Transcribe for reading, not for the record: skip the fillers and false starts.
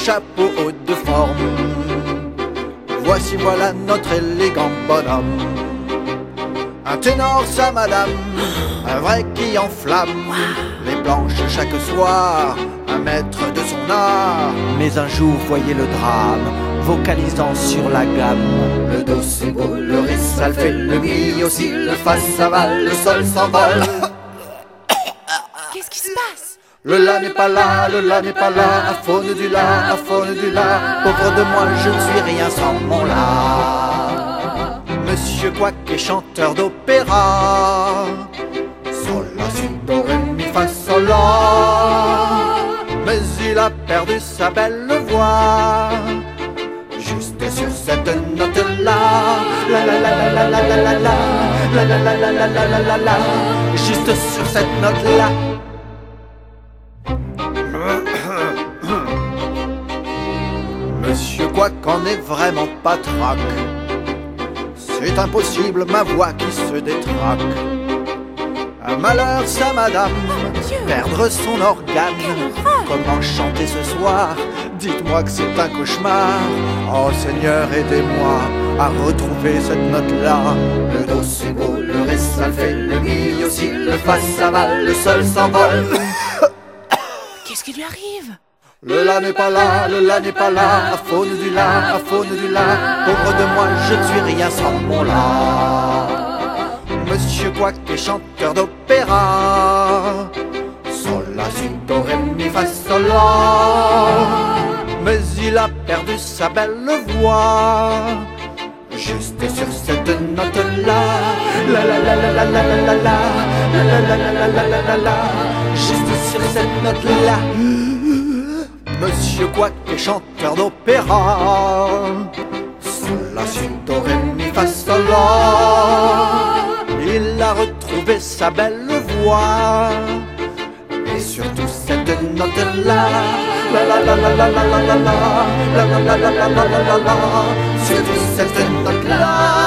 chapeau haut de forme. Voici voilà notre élégant bonhomme. Un ténor, ça madame, un vrai qui enflamme les planches chaque soir, un maître de son art. Mais un jour voyez le drame, vocalisant sur la gamme. Le do c'est beau, le ré ça le fait, le mi aussi, le fa ça va, le sol s'envole. Qu'est-ce qui se passe? Le la n'est pas là, le la n'est pas là, à faune du la, à faune du la. Pauvre de moi, je ne suis rien sans mon la. Monsieur Quack est chanteur d'opéra. Sol, la, si, do, ré, mi, fa, sol, la. Mais il a perdu sa belle voix. Juste sur cette note-là, la la la la la la la la la la la la la la la la la. Juste sur cette note-là. Monsieur Quack en est vraiment pas trac. C'est impossible, ma voix qui se détraque. Un malheur, ça madame, perdre son organe. Comment chanter ce soir? Dites-moi que c'est un cauchemar. Oh Seigneur, aidez-moi à retrouver cette note-là. Le do c'est beau, le ré ça le fait, le mi aussi, le fa ça va, le sol s'envole. Qu'est-ce qui lui arrive? Le la n'est pas là, le la n'est pas là, à faune du la, à faune du la. Pauvre de moi, je ne suis rien sans mon la. Monsieur Quack est chanteur d'opéra. Sol, la, si, do, ré, mi, fa, sol, la. Mais il a perdu sa belle voix. Juste sur cette note-là, la la la la la la la la la la la la la la la la. Juste sur cette note-là. Monsieur Quack est chanteur d'opéra. Sol, la, si, do, ré, mi, fa, sol, la. Il a retrouvé sa belle voix. Et surtout cette note-là, la la la la la la la la la la la la la la la la la. Surtout cette note-là.